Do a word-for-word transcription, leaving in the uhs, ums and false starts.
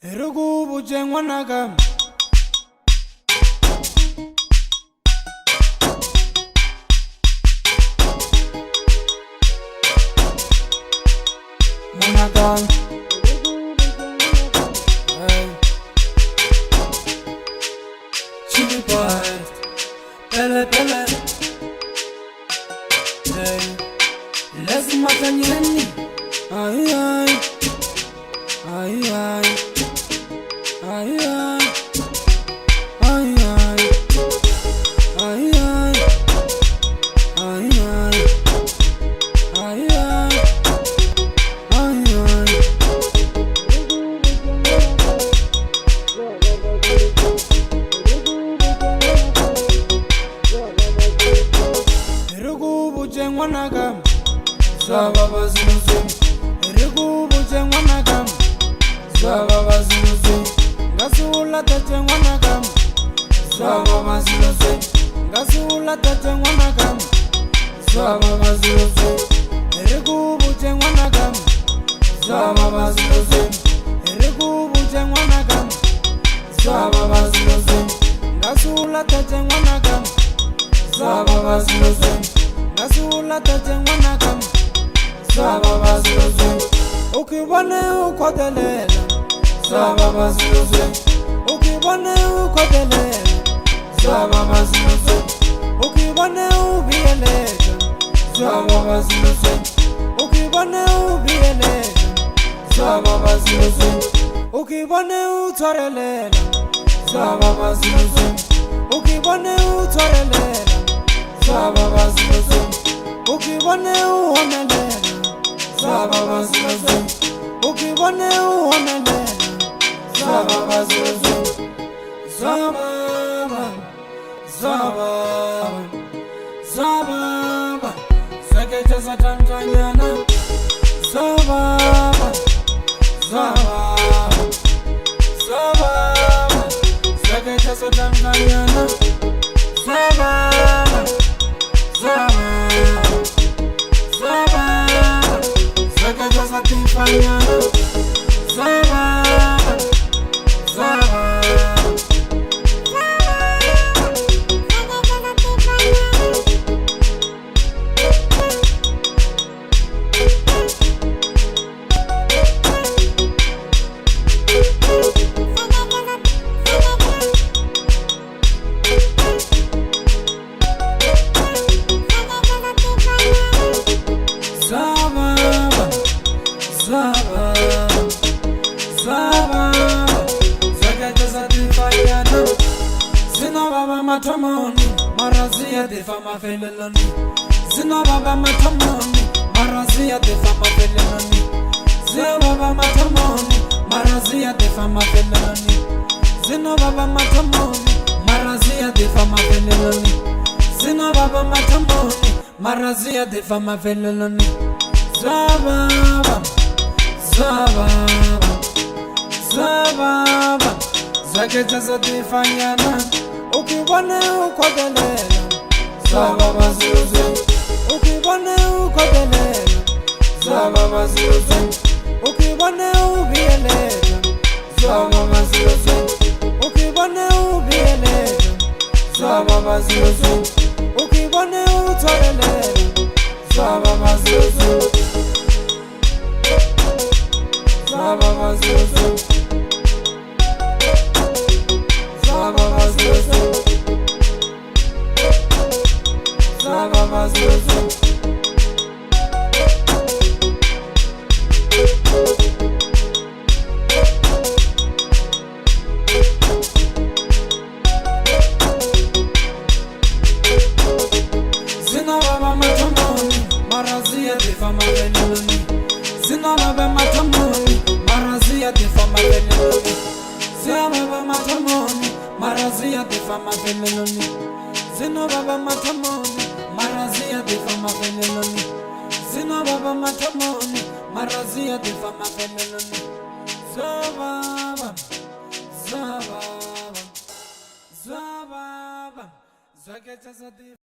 Erugu bujengwanaga Managa Hey Chili boy Pele pele Hey Lazima tanyeni Ay ay Ay ay Ay ay Ay ay Ay ay Ay ay Ay ay Ay ay Erugu bujengwanaga Zababa zinuzim Erugu bujengwanaga Zababa zinuzim Gasula tajengwanaga Zababa zinuzim Gasula tajengwanaga Zababa zinuzim Erugu bujengwanaga Zababa zinuzim Erugu bujengwanaga Zababa zinuzim Gasula tajengwanaga Zababa zinuzim Gasula tajengwanaga Zababa zinuzim Ukibone ukodelela Zababa zinuzim Ukibone ukodelela Zababa zinuzim Ukibone ubiyeleja Zababa zinuzim Ukibone ubiyeleja Zababa zinuzim Ukibone utorelela Zababa zinuzim Ukibone utorelela Zababa zinuzim Ukibone uhomelela Zababa zinuzim Ukibone uhomelela Zababa zinuzim Zababa Zababa Zababa Zekeche za Tanzaniana Zababa Zababa Zababa Zekeche za Tanzaniana Zababa Zababa Zababa Zekeche za Tifanyana Zababa Zababa Zababa, Zababa, Zababa, Zekeche za Tifanyana Zina baba matamoni, marazia defa mafeleloni Zina baba matamoni, marazia defa mafeleloni Zina baba matamoni, marazia defa mafeleloni Zina baba matamoni, marazia defa mafeleloni Zina baba matamoni, marazia defa mafeleloni Zababa, Zababa, Zababa Zekeche za Tifanyana Ukibone ukodelela Zababa zinuzim Ukibone ukodelela Zababa zinuzim Ukibone ubiyeleja Zababa zinuzim Ukibone ubiyeleja Zababa zinuzim Ukibone utorelela Zababa zinuzim Zababa zinuzim Zababa zinuzim Zababa zinuzim Zina baba matamoni, marazia defa mafeleloni Zina baba matamoni, marazia defa mafeleloni Zina baba matamoni, marazia defa mafeleloni Zina baba matamoni, marazia defa mafeleloni Zina baba matamoni, marazia defa mafeleloni Zababa, Zababa, Zababa Zekeche za